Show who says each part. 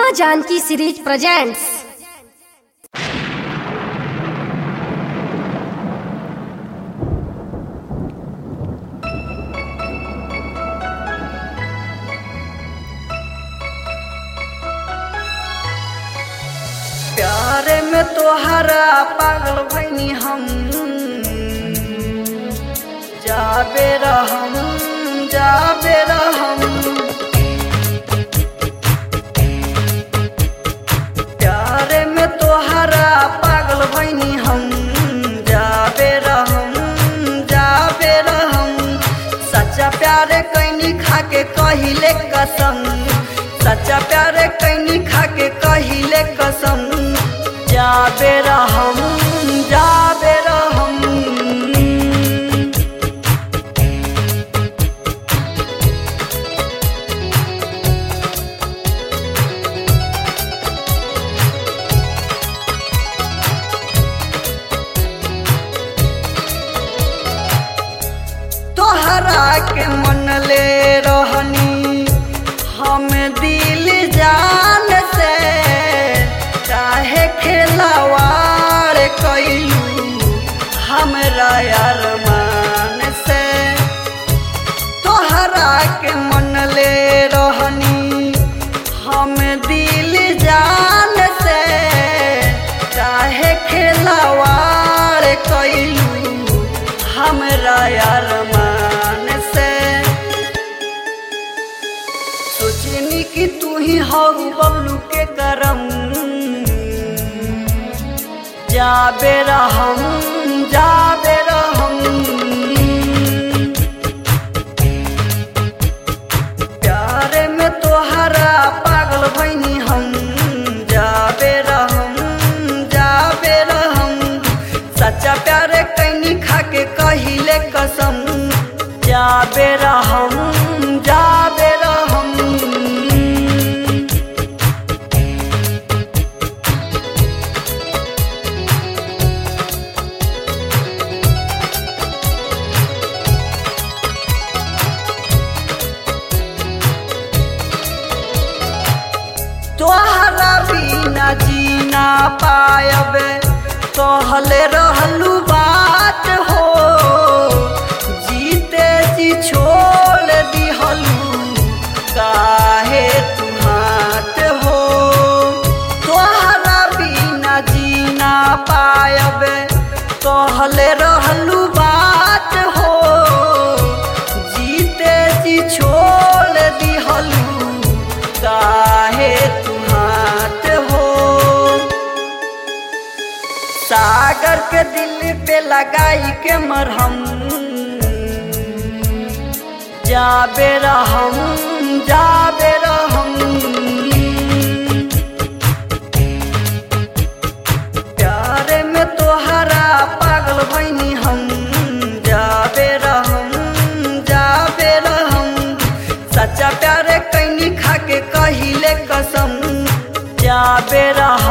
Speaker 1: माँ Janaki series presents.
Speaker 2: प्यारे में तोहरा पागल भैनी हम, जाबे रहम जाबे रहम। प्यारे में तोहरा पागल भैनी हम, जाबे रहम जाबे रहम। सच्चा प्यारे कैनी खाके कहिले कसम, सच्चा प्यारे कैनी खाके कहिले कसम। जाबे रहम जाबे रहम। तोहरा के मन ले रहनी हम दिल जान से, चाहे खिलवाड़ कैलू हमरा अरमान से। तोहरा के मन ले रहनी हम दिल जान से, चाहे खिलवाड़ कैलू हमरा अरमान से। सोचनी कि तू ही हो बबलू के करम, जाबे रहम जाबे रहम। प्यारे में तोहरा पागल भैनी हम, जाबे रहम जाबे रहम। सच्चा प्यारे कैनी खाके कहिले कसम, जाबे रहम जाबे रहम। तोहरा बिना जीना पायबे कहले रहलू बात हो, जीते जी छोड़ दिहलू काहे तू हाथ हो। तोहरा बिना जीना पायबे कहले रहलू बात हो, जीते जी छोड़ दिहलू काहे तू हाथ हो। सागर के दिल पे लगाई के मरहम, जाबे रहम जाबे रहम। प्यारे में तोहरा पागल भैनी हम, जाबे रहम जाबे रहम। सच्चा प्यारे कैनी खाके कहिले कसम, जाबे रहम।